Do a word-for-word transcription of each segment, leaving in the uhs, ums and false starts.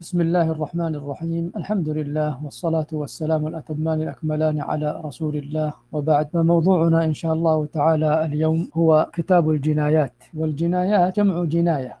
بسم الله الرحمن الرحيم. الحمد لله والصلاة والسلام الأتمان الأكملان على رسول الله، وبعد. فموضوعنا إن شاء الله تعالى اليوم هو كتاب الجنايات. والجنايات جمع جناية،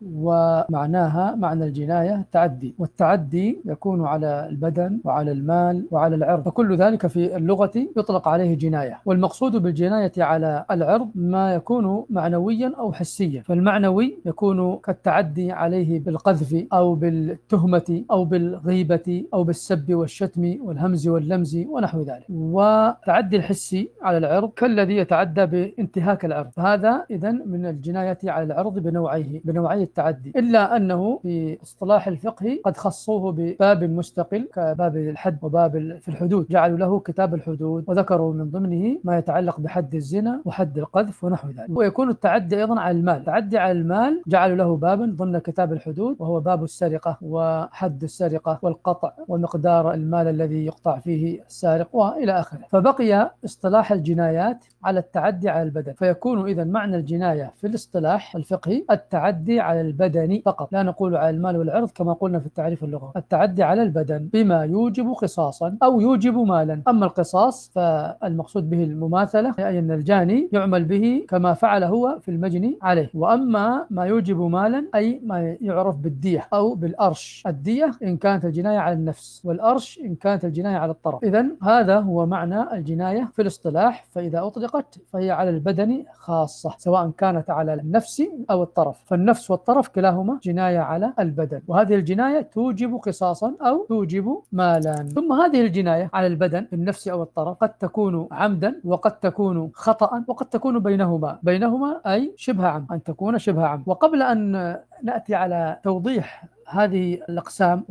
ومعناها معنى الجناية تعدي، والتعدي يكون على البدن وعلى المال وعلى العرض، فكل ذلك في اللغة يطلق عليه جناية. والمقصود بالجناية على العرض ما يكون معنويا أو حسيا. فالمعنوي يكون كالتعدي عليه بالقذف أو بالتهمة أو بالغيبة أو بالسب والشتم والهمز واللمز ونحو ذلك. وتعدي الحسي على العرض كالذي يتعدى بانتهاك العرض، هذا إذن من الجناية على العرض بنوعيه بنوعي التعدي، إلا أنه في اصطلاح الفقه قد خصوه بباب مستقل كباب الحد وباب في الحدود، جعلوا له كتاب الحدود، وذكروا من ضمنه ما يتعلق بحد الزنا وحد القذف ونحو ذلك. ويكون التعدي أيضا على المال، التعدي على المال جعلوا له بابا ضمن كتاب الحدود، وهو باب السرقة وحد السرقة والقطع ومقدار المال الذي يقطع فيه السارق وإلى آخره. فبقي اصطلاح الجنايات على التعدي على البدن، فيكون إذا معنى الجناية في الاصطلاح الفقهي التعدي على البدن فقط، لا نقول على المال والعرض كما قلنا في التعريف اللغوي. التعدي على البدن بما يوجب قصاصا أو يوجب مالا. أما القصاص فالمقصود به المماثلة، أي أن الجاني يعمل به كما فعل هو في المجني عليه. وأما ما يوجب مالا أي ما يعرف بالدية أو بالأرش. الدية إن كانت الجناية على النفس، والأرش إن كانت الجناية على الطرف. إذن هذا هو معنى الجناية في الاصطلاح، فإذا أطلقت فهي على البدن خاصة، سواء كانت على النفس أو الطرف، فالنفس والطرف كلاهما جناية على البدن، وهذه الجناية توجب قصاصا أو توجب مالا. ثم هذه الجناية على البدن النفس أو الطرف قد تكون عمدا وقد تكون خطأ وقد تكون بينهما بينهما أي شبه عمد، أن تكون شبه عمد. وقبل أن نأتي على توضيح هذه الأقسام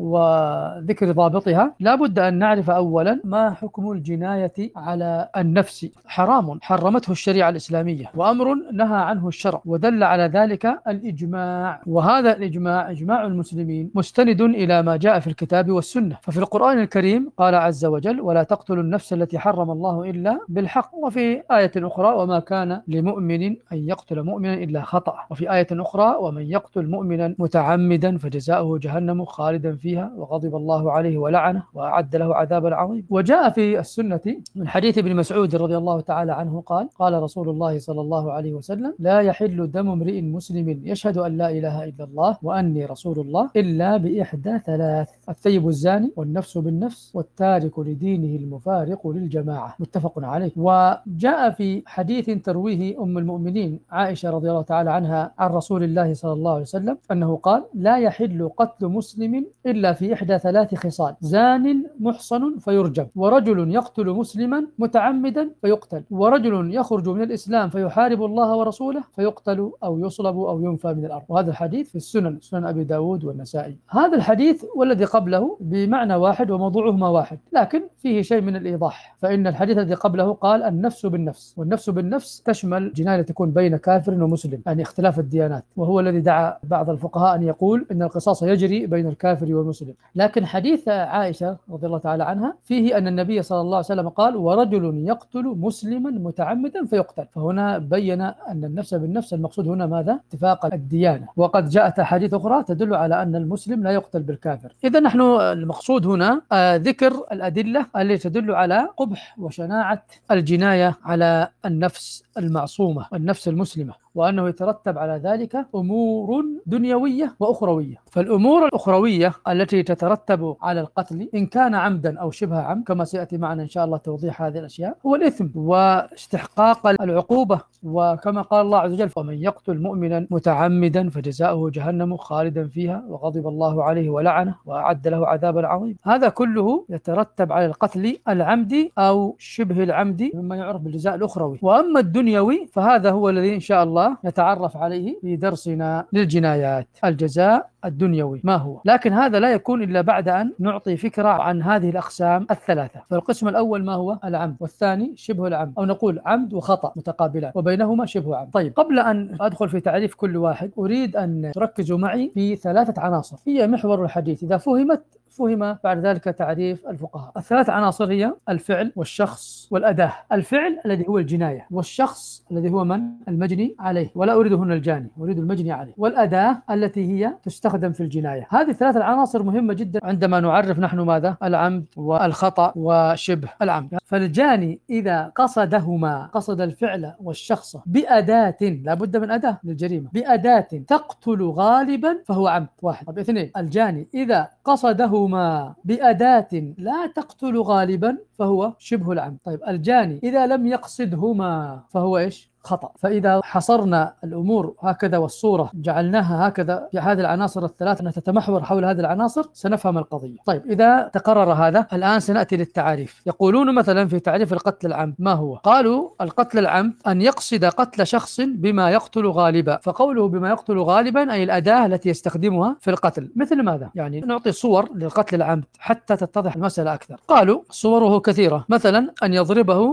وذكر ضابطها، لا بد أن نعرف أولا ما حكم الجناية على النفس. حرام حرمته الشريعة الإسلامية، وأمر نهى عنه الشرع، ودل على ذلك الإجماع. وهذا الإجماع إجماع المسلمين مستند إلى ما جاء في الكتاب والسنة. ففي القرآن الكريم قال عز وجل: ولا تقتلوا النفس التي حرم الله إلا بالحق. وفي آية أخرى: وما كان لمؤمن أن يقتل مؤمنا إلا خطأ. وفي آية أخرى: ومن يقتل مؤمنا متعمدا فجزاؤه جهنم خالدا فيها وغضب الله عليه ولعنه وأعد له عذابا عظيما. وجاء في السنة من حديث ابن مسعود رضي الله تعالى عنه قال: قال رسول الله صلى الله عليه وسلم: لا يحل دم امرئ مسلم يشهد أن لا إله إلا الله وأني رسول الله إلا بإحدى ثلاث: الثيب الزاني، والنفس بالنفس، والتارك لدينه المفارق للجماعة. متفق عليه. وجاء في حديث ترويه أم المؤمنين عائشة رضي الله تعالى عنها عن رسول الله صلى الله عليه وسلم أنه قال: لا يحل قتل مسلم إلا في إحدى ثلاث خصال: زان محصن فيرجم، ورجل يقتل مسلما متعمدا فيقتل، ورجل يخرج من الإسلام فيحارب الله ورسوله فيقتل أو يصلب أو ينفى من الأرض. وهذا الحديث في السنن، سنن أبي داود والنسائي. هذا الحديث والذي قبله بمعنى واحد وموضوعهما واحد، لكن فيه شيء من الإيضاح. فإن الحديث الذي قبله قال: النفس بالنفس، والنفس بالنفس تشمل جناية تكون بين كافر ومسلم، يعني اختلاف الديانات، وهو الذي دعا بعض الفقهاء أن يقول إن القصاص يجري بين الكافر والمسلم. لكن حديث عائشة رضي الله تعالى عنها فيه أن النبي صلى الله عليه وسلم قال: ورجل يقتل مسلما متعمدا فيقتل. فهنا بين أن النفس بالنفس المقصود هنا ماذا؟ اتفاق الديانة. وقد جاءت أحاديث أخرى تدل على أن المسلم لا يقتل بالكافر. إذا نحن المقصود هنا آه ذكر الأدلة التي تدل على قبح وشناعة الجناية على النفس المعصومة، النفس المسلمة، وأنه يترتب على ذلك أمور دنيوية وأخروية. فالأمور الأخروية التي تترتب على القتل إن كان عمدا أو شبه عمد، كما سيأتي معنا إن شاء الله توضيح هذه الأشياء، هو الإثم واستحقاق العقوبة. وكما قال الله عز وجل: ومن يقتل مؤمنا متعمدا فجزاؤه جهنم خالدا فيها وغضب الله عليه ولعنه وأعد له عذابا عظيما. هذا كله يترتب على القتل العمدي أو شبه العمدي مما يعرف بالجزاء الأخروي. وأما الدنيوي فهذا هو الذي إن شاء الله نتعرف عليه في درسنا للجنايات، الجزاء الدنيوي ما هو. لكن هذا لا يكون إلا بعد أن نعطي فكرة عن هذه الأقسام الثلاثة. فالقسم الأول ما هو؟ العمد، والثاني شبه العمد، أو نقول عمد وخطأ متقابلان وبينهما شبه عمد. طيب، قبل أن أدخل في تعريف كل واحد أريد أن تركزوا معي في ثلاثة عناصر هي محور الحديث، إذا فهمت فهم بعد ذلك تعريف الفقهاء. الثلاث عناصر هي الفعل والشخص والأداة. الفعل الذي هو الجناية، والشخص الذي هو من؟ المجني عليه. عليه ولا أريد هنا الجاني، أريد المجني عليه، والأداة التي هي تستخدم في الجناية. هذه الثلاث العناصر مهمة جدا عندما نعرف نحن ماذا؟ العمد والخطأ وشبه العمد. فالجاني إذا قصدهما، قصد الفعل والشخص بأداة، لا بد من أداة للجريمة، بأداة تقتل غالبا فهو عمد. واحد. طب اثنين، الجاني إذا قصدهما بأداة لا تقتل غالبا فهو شبه العمد. طيب الجاني إذا لم يقصدهما فهو إيش؟ خطأ. فإذا حصرنا الأمور هكذا والصورة جعلناها هكذا في هذه العناصر الثلاث أنها تتمحور حول هذه العناصر سنفهم القضية. طيب إذا تقرر هذا الآن سنأتي للتعاريف. يقولون مثلا في تعريف القتل العمد ما هو؟ قالوا القتل العمد أن يقصد قتل شخص بما يقتل غالبا. فقوله بما يقتل غالبا أي الأداة التي يستخدمها في القتل. مثل ماذا؟ يعني نعطي صور للقتل العمد حتى تتضح المسألة أكثر. قالوا صوره كثيرة، مثلا أن يضربه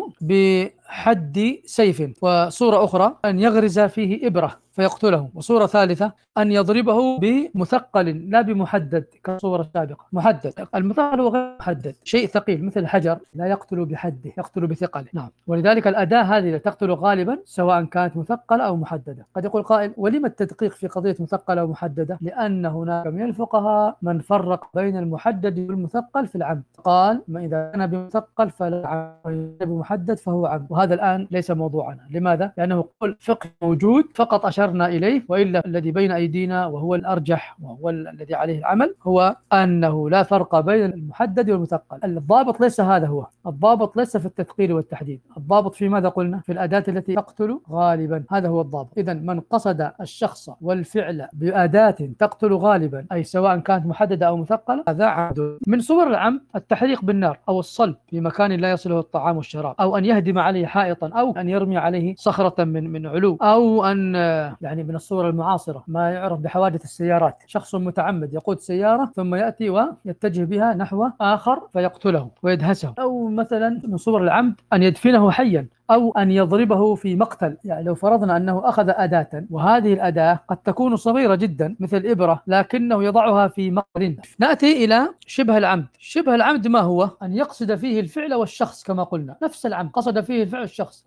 بحد سيف، وصورة أخرى أن يغرز فيه إبرة فيقتله، وصورة ثالثة أن يضربه بمثقل لا بمحدد كالصورة السابقة. محدد، المثقل هو غير محدد، شيء ثقيل مثل الحجر لا يقتل بحده، يقتل بثقله. نعم. ولذلك الأداة هذه تقتل غالبا سواء كانت مثقلة أو محددة. قد يقول قائل ولما التدقيق في قضية مثقلة أو محددة؟ لأن هناك من الفقهاء من فرق بين المحدد والمثقل في العمد، قال ما إذا كان بمثقل فلا عمد، وإذا بمحدد فهو عمد. وهذا الآن ليس موضوعنا. لماذا؟ لأنه قول فقه موجود فقط أشرنا إليه، وإلا الذي بين أيدينا وهو الأرجح وهو الذي عليه العمل هو أنه لا فرق بين المحدد والمثقل. الضابط ليس هذا هو الضابط، ليس في التثقيل والتحديد، الضابط في ماذا قلنا؟ في الأداة التي تقتل غالبا، هذا هو الضابط. إذن من قصد الشخص والفعل بأداة تقتل غالبا أي سواء كانت محددة أو مثقلة هذا عمد. من صور العمد التحريق بالنار أو الصلب في مكان لا يصله الطعام والشراب، أو أن يهدم عليه حائطا، أو أن يرمي عليه صخرة من من علو، أو أن يعني من الصور المعاصرة ما يعرف بحوادث السيارات، شخص متعمد يقود سيارة ثم يأتي ويتجه بها نحو آخر فيقتله ويدهسه. أو مثلا من صور العمد أن يدفنه حيا، أو أن يضربه في مقتل. يعني لو فرضنا أنه أخذ أداة وهذه الأداة قد تكون صغيرة جدا مثل إبرة لكنه يضعها في مقتل. نأتي إلى شبه العمد. شبه العمد ما هو؟ أن يقصد فيه الفعل والشخص كما قلنا، نفس العمد قصد فيه الفعل والشخص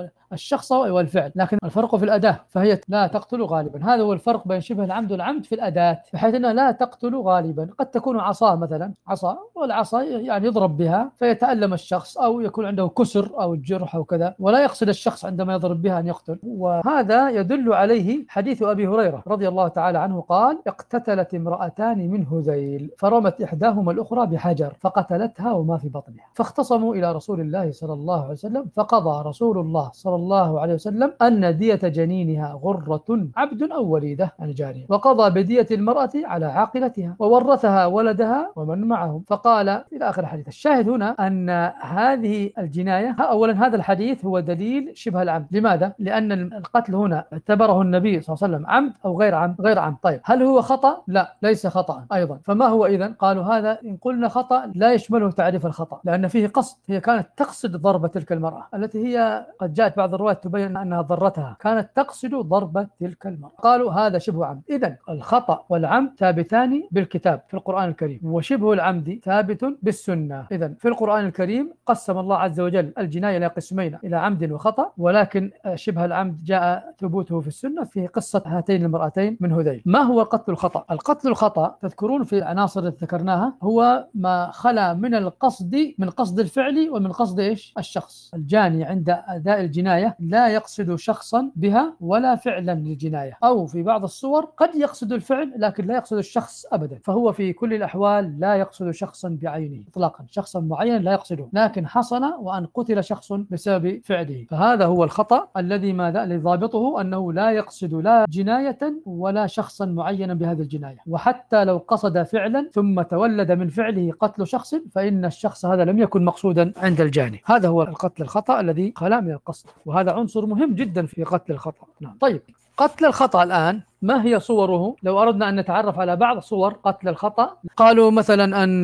الشخص والفعل، لكن الفرق في الأداة فهي لا تقتل غالبا. هذا هو الفرق بين شبه العمد والعمد في الأداة، بحيث أنها لا تقتل غالبا. قد تكون عصا مثلا، عصا والعصا يعني يضرب بها فيتألم الشخص أو يكون عنده كسر أو جرح أو كذا، ولا يقصد الشخص عندما يضرب بها أن يقتل. وهذا يدل عليه حديث أبي هريرة رضي الله تعالى عنه قال اقتتلت امرأتان من هذيل فرمت إحداهما الأخرى بحجر فقتلتها وما في بطنها، فاختصموا إلى رسول الله صلى الله عليه وسلم، فقضى رسول الله صلى الله عليه وسلم أن دية جنينها غرة عبد أو وليدة عن جارية، وقضى بدية المرأة على عاقلتها وورثها ولدها ومن معهم، فقال إلى آخر الحديث. الشاهد هنا أن هذه الجناية، أولا هذا الحديث هو دليل شبه العمد. لماذا؟ لأن القتل هنا اعتبره النبي صلى الله عليه وسلم عمد أو غير عمد؟ غير عمد. طيب هل هو خطأ؟ لا، ليس خطأ أيضا. فما هو إذن؟ قالوا هذا إن قلنا خطأ لا يشمله تعريف الخطأ، لأن فيه قصد. هي كانت تقصد ضرب تلك المرأة التي هي قد جاءت بعض الروايات تبين أنها ضرتها، كانت تقصد ضرب تلك المرأة. قالوا هذا شبه عمد. إذن الخطأ والعمد ثابتان بالكتاب في القرآن الكريم، وشبه العمد ثابت بالسنة. إذن في القرآن الكريم قسم الله عز وجل الجناية إلى قسمين، إلى عمد وخطأ، ولكن شبه العمد جاء ثبوته في السنة في قصة هاتين المرأتين من هذيل. ما هو قتل الخطأ؟ القتل الخطأ تذكرون في العناصر التي ذكرناها هو ما خلا من القصد، من قصد الفعل ومن قصد إيش؟ الشخص. الجاني عند أداء الجناية لا يقصد شخصا بها ولا فعلا للجناية، أو في بعض الصور قد يقصد الفعل لكن لا يقصد الشخص أبدا، فهو في كل الأحوال لا يقصد شخصا بعينه إطلاقا، شخصا معين لا يقصده، لكن حصل وأن قتل شخص بسبب فعله. فهذا هو الخطأ الذي ماذا لضابطه أنه لا يقصد لا جناية ولا شخصا معينا بهذه الجناية، وحتى لو قصد فعلا ثم تولد من فعله قتل شخص فإن الشخص هذا لم يكن مقصودا عند الجاني. هذا هو القتل الخطأ الذي خلا من القصد، وهذا عنصر مهم جدا في قتل الخطأ. نعم. طيب قتل الخطأ الآن ما هي صوره؟ لو أردنا أن نتعرف على بعض صور قتل الخطأ، قالوا مثلا أن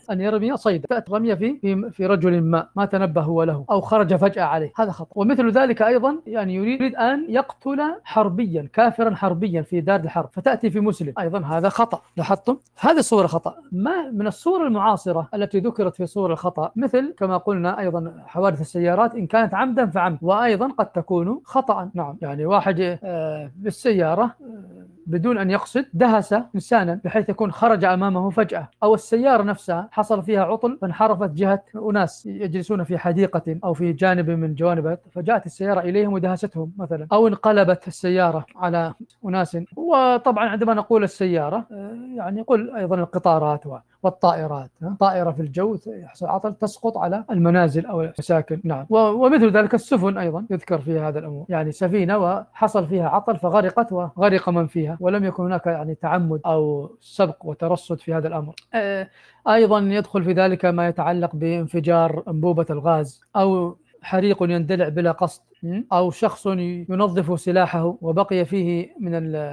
أن يرمي صيدا، تأتي رمية في في في رجل ما ما تنبه هو له أو خرج فجأة عليه، هذا خطأ. ومثل ذلك أيضا يعني يريد أن يقتل حربيا كافرا حربيا في دار الحرب فتأتي في مسلم، أيضا هذا خطأ. لاحظتم؟ هذه صورة خطأ. ما من الصور المعاصرة التي ذكرت في صور الخطأ مثل كما قلنا أيضا حوادث السيارات إن كانت عمدا فعمد، وأيضا قد تكون خطأ. نعم، يعني واحد آه بالسيارة آه بدون أن يقصد دهس إنسانا بحيث يكون خرج أمامه فجأة، أو السيارة نفسها حصل فيها عطل فانحرفت جهة أناس يجلسون في حديقة أو في جانب من جوانب فجاءت السيارة إليهم ودهستهم مثلا، أو انقلبت السيارة على أناس. وطبعا عندما نقول السيارة يعني قل أيضا القطارات والطائرات، طائرة في الجو يحصل عطل تسقط على المنازل أو المساكن. نعم، ومثل ذلك السفن أيضا يذكر فيها هذا الأمور، يعني سفينة وحصل فيها عطل فغرقت وغرق من فيها ولم يكن هناك يعني تعمد أو سبق وترصد في هذا الأمر. أيضا يدخل في ذلك ما يتعلق بانفجار أنبوبة الغاز، أو حريق يندلع بلا قصد، أو شخص ينظف سلاحه وبقي فيه من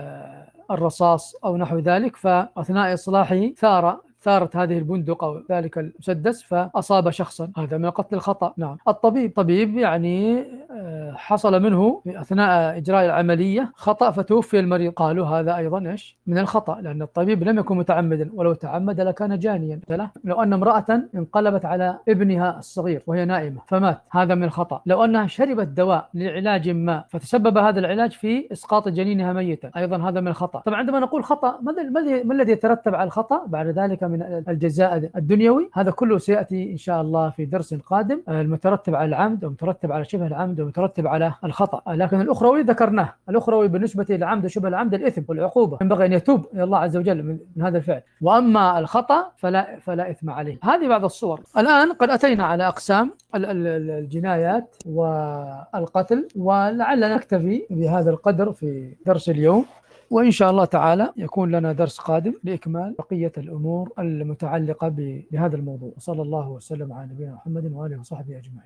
الرصاص أو نحو ذلك، فأثناء إصلاحه ثار ثارت هذه البندق أو ذلك المسدس فأصاب شخصا، هذا من قتل الخطأ. نعم. الطبيب طبيب يعني حصل منه أثناء إجراء العملية خطأ فتوفي المريض، قالوا هذا أيضا إيش من الخطأ، لأن الطبيب لم يكن متعمدا، ولو تعمد لكان جانيا. لو أن امرأة انقلبت على ابنها الصغير وهي نائمة فمات، هذا من الخطأ. لو أنها شربت دواء لعلاج ما فتسبب هذا العلاج في إسقاط جنينها ميتا، أيضا هذا من الخطأ. طبعا عندما نقول خطأ ما الذي يترتب على الخطأ بعد ذلك من الجزاء الدنيوي؟ هذا كله سيأتي إن شاء الله في درس قادم، المترتب على العمد ومترتب على شبه العمد ومترتب على الخطأ. لكن الأخروي ذكرناه، الأخروي بالنسبة للعمد وشبه العمد الإثم والعقوبة، ينبغي أن يتوب إلى الله عز وجل من هذا الفعل، وأما الخطأ فلا فلا إثم عليه. هذه بعض الصور. الآن قد أتينا على أقسام الجنايات والقتل، ولعلنا نكتفي بهذا القدر في درس اليوم، وإن شاء الله تعالى يكون لنا درس قادم لإكمال بقية الأمور المتعلقة بهذا الموضوع. صلى الله وسلم على نبينا محمد وآله وصحبه أجمعين.